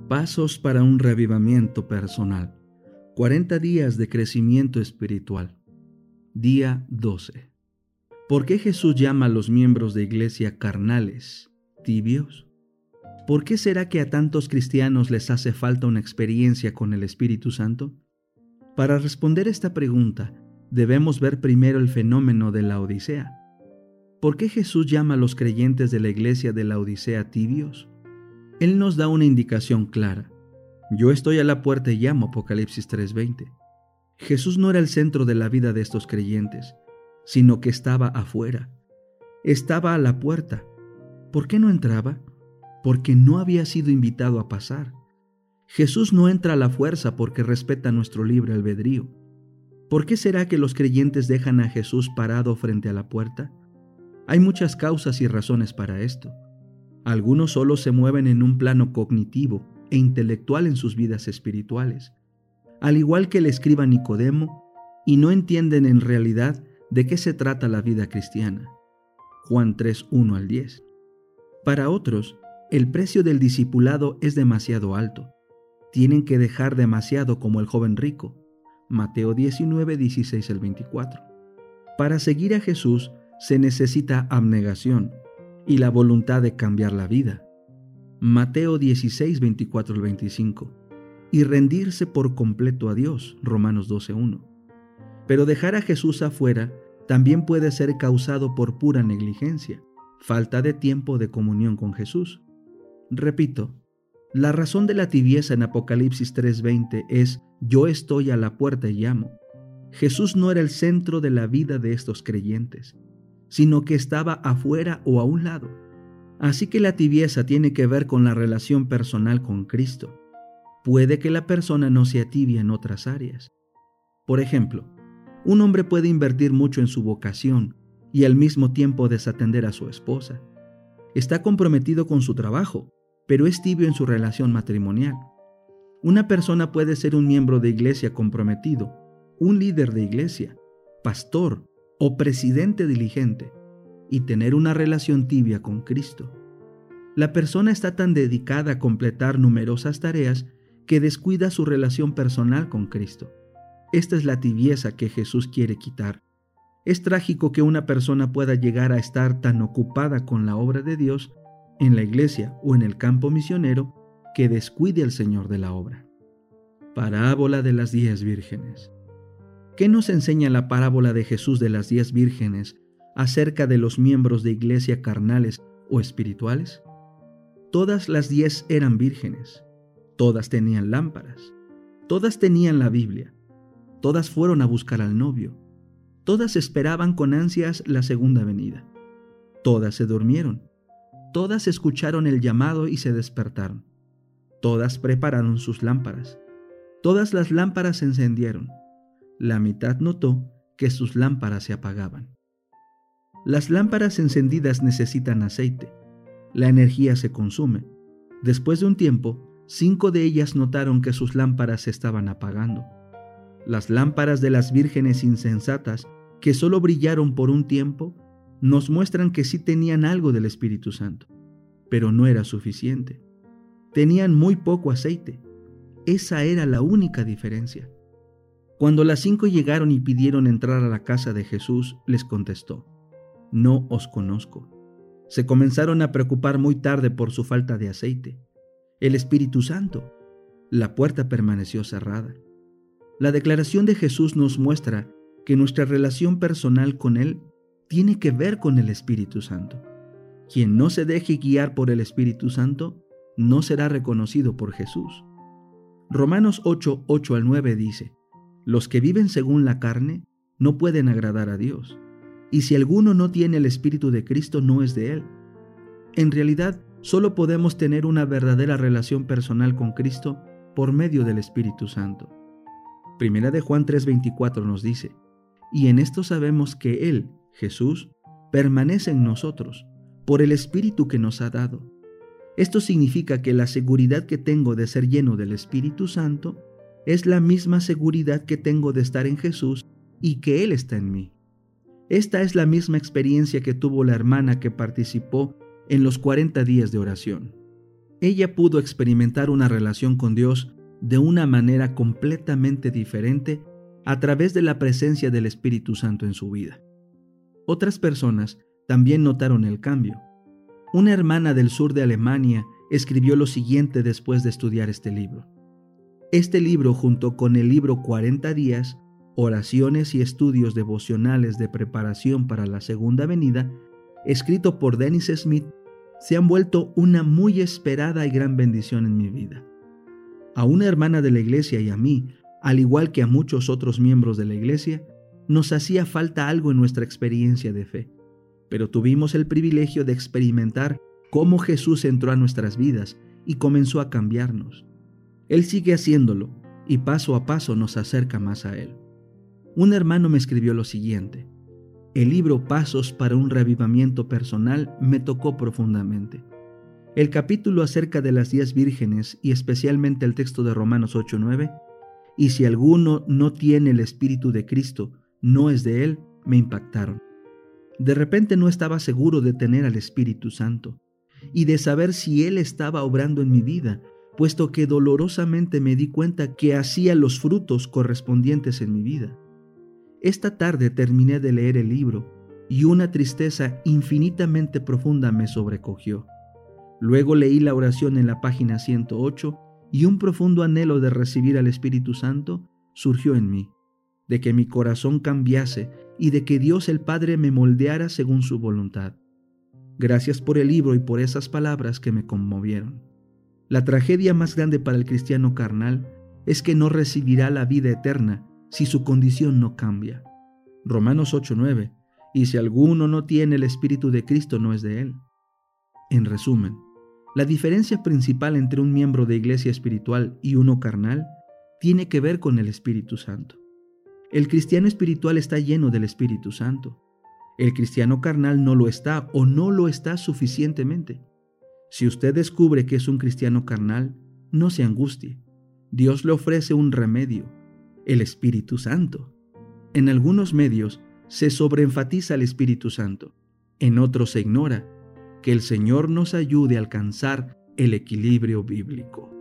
Pasos para un reavivamiento personal. 40 días de crecimiento espiritual. Día 12. ¿Por qué Jesús llama a los miembros de iglesia carnales, tibios? ¿Por qué será que a tantos cristianos les hace falta una experiencia con el Espíritu Santo? Para responder esta pregunta, debemos ver primero el fenómeno de la Odisea. ¿Por qué Jesús llama a los creyentes de la iglesia de la Odisea tibios? Él nos da una indicación clara. Yo estoy a la puerta y llamo, Apocalipsis 3:20. Jesús no era el centro de la vida de estos creyentes, sino que estaba afuera. Estaba a la puerta. ¿Por qué no entraba? Porque no había sido invitado a pasar. Jesús no entra a la fuerza porque respeta nuestro libre albedrío. ¿Por qué será que los creyentes dejan a Jesús parado frente a la puerta? Hay muchas causas y razones para esto. Algunos solo se mueven en un plano cognitivo e intelectual en sus vidas espirituales, al igual que el escriba Nicodemo, y no entienden en realidad de qué se trata la vida cristiana. Juan 3:1-10. Para otros, el precio del discipulado es demasiado alto. Tienen que dejar demasiado, como el joven rico. Mateo 19:16-24. Para seguir a Jesús se necesita abnegación y la voluntad de cambiar la vida. Mateo 16:24-25. Y rendirse por completo a Dios. Romanos 12:1. Pero dejar a Jesús afuera también puede ser causado por pura negligencia, falta de tiempo de comunión con Jesús. Repito, la razón de la tibieza en Apocalipsis 3:20 es: yo estoy a la puerta y llamo. Jesús no era el centro de la vida de estos creyentes, sino que estaba afuera o a un lado. Así que la tibieza tiene que ver con la relación personal con Cristo. Puede que la persona no sea tibia en otras áreas. Por ejemplo, un hombre puede invertir mucho en su vocación y al mismo tiempo desatender a su esposa. Está comprometido con su trabajo, pero es tibio en su relación matrimonial. Una persona puede ser un miembro de iglesia comprometido, un líder de iglesia, pastor o presidente diligente, y tener una relación tibia con Cristo. La persona está tan dedicada a completar numerosas tareas que descuida su relación personal con Cristo. Esta es la tibieza que Jesús quiere quitar. Es trágico que una persona pueda llegar a estar tan ocupada con la obra de Dios en la iglesia o en el campo misionero que descuide al Señor de la obra. Parábola de las 10 vírgenes. ¿Qué nos enseña la parábola de Jesús de las 10 vírgenes acerca de los miembros de iglesia carnales o espirituales? Todas las 10 eran vírgenes, todas tenían lámparas, todas tenían la Biblia, todas fueron a buscar al novio, todas esperaban con ansias la segunda venida, todas se durmieron, todas escucharon el llamado y se despertaron, todas prepararon sus lámparas, todas las lámparas se encendieron. La mitad notó que sus lámparas se apagaban. Las lámparas encendidas necesitan aceite. La energía se consume. Después de un tiempo, 5 de ellas notaron que sus lámparas se estaban apagando. Las lámparas de las vírgenes insensatas, que solo brillaron por un tiempo, nos muestran que sí tenían algo del Espíritu Santo, pero no era suficiente. Tenían muy poco aceite. Esa era la única diferencia. Cuando las 5 llegaron y pidieron entrar a la casa de Jesús, les contestó: no os conozco. Se comenzaron a preocupar muy tarde por su falta de aceite. El Espíritu Santo. La puerta permaneció cerrada. La declaración de Jesús nos muestra que nuestra relación personal con Él tiene que ver con el Espíritu Santo. Quien no se deje guiar por el Espíritu Santo no será reconocido por Jesús. Romanos 8:8-9 dice: los que viven según la carne no pueden agradar a Dios, y si alguno no tiene el Espíritu de Cristo, no es de Él. En realidad, solo podemos tener una verdadera relación personal con Cristo por medio del Espíritu Santo. Primera de Juan 3:24 nos dice: y en esto sabemos que Él, Jesús, permanece en nosotros, por el Espíritu que nos ha dado. Esto significa que la seguridad que tengo de ser lleno del Espíritu Santo es la misma seguridad que tengo de estar en Jesús y que Él está en mí. Esta es la misma experiencia que tuvo la hermana que participó en los 40 días de oración. ella pudo experimentar una relación con Dios de una manera completamente diferente a través de la presencia del Espíritu Santo en su vida. Otras personas también notaron el cambio. Una hermana del sur de Alemania escribió lo siguiente después de estudiar este libro. Este libro, junto con el libro 40 días, oraciones y estudios devocionales de preparación para la segunda venida, escrito por Dennis Smith, se han vuelto una muy esperada y gran bendición en mi vida. A una hermana de la iglesia y a mí, al igual que a muchos otros miembros de la iglesia, nos hacía falta algo en nuestra experiencia de fe, pero tuvimos el privilegio de experimentar cómo Jesús entró a nuestras vidas y comenzó a cambiarnos. Él sigue haciéndolo y paso a paso nos acerca más a Él. Un hermano me escribió lo siguiente: el libro Pasos para un Reavivamiento Personal me tocó profundamente. El capítulo acerca de las 10 vírgenes y especialmente el texto de Romanos 8:9, y si alguno no tiene el Espíritu de Cristo, no es de Él, me impactaron. De repente no estaba seguro de tener al Espíritu Santo y de saber si Él estaba obrando en mi vida, puesto que dolorosamente me di cuenta que hacía los frutos correspondientes en mi vida. Esta tarde terminé de leer el libro y una tristeza infinitamente profunda me sobrecogió. Luego leí la oración en la página 108 y un profundo anhelo de recibir al Espíritu Santo surgió en mí, de que mi corazón cambiase y de que Dios el Padre me moldeara según su voluntad. Gracias por el libro y por esas palabras que me conmovieron. La tragedia más grande para el cristiano carnal es que no recibirá la vida eterna si su condición no cambia. Romanos 8:9, y si alguno no tiene el Espíritu de Cristo no es de Él. En resumen, la diferencia principal entre un miembro de iglesia espiritual y uno carnal tiene que ver con el Espíritu Santo. El cristiano espiritual está lleno del Espíritu Santo. El cristiano carnal no lo está o no lo está suficientemente. Si usted descubre que es un cristiano carnal, no se angustie. Dios le ofrece un remedio, el Espíritu Santo. En algunos medios se sobreenfatiza el Espíritu Santo, en otros se ignora. Que el Señor nos ayude a alcanzar el equilibrio bíblico.